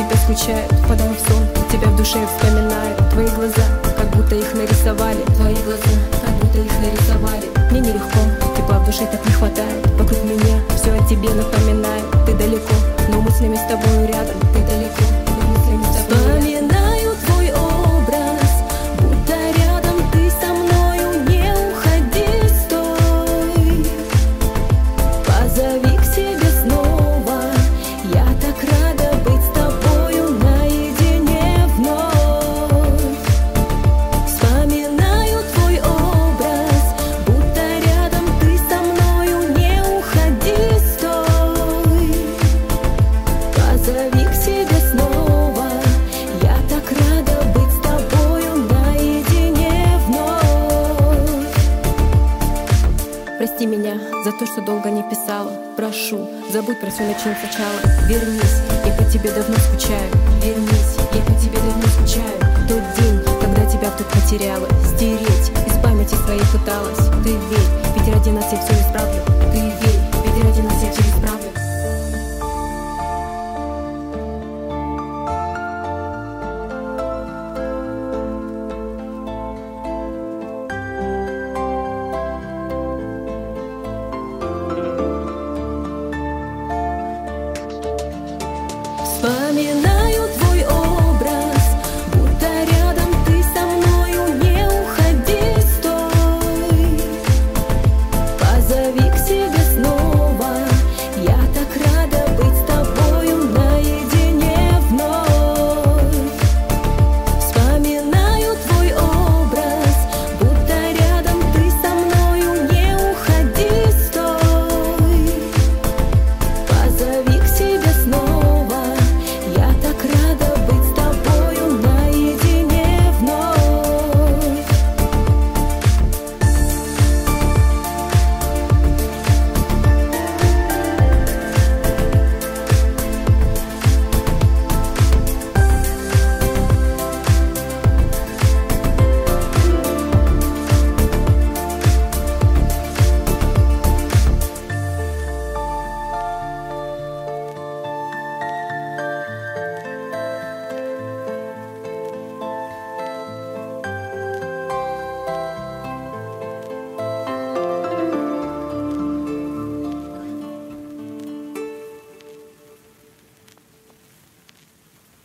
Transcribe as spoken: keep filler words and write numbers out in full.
тебя скучают. Впадаю в сон, тебя в душе вспоминаю. Твои глаза, как будто их нарисовали. Твои глаза, как будто их нарисовали. Мне нелегко, тепла в душе так не хватает. Вокруг меня все о тебе напоминает. Ты далеко, но мыслями с тобой рядом. Ты далеко, но мыслями с тобой рядом. Вспоминаю твой образ, будто рядом ты со мною. Не уходи, стой, позови к себе снова. Я так рада быть с тобою наедине вновь. Вспоминаю твой образ, будто рядом ты со мною. Не уходи, стой, позови к себе снова. Я так рада быть с тобою наедине вновь. Прости меня за то, что долго не писала. Прошу, забудь про все, начнем сначала. Вернись, я по тебе давно скучаю. Вернись.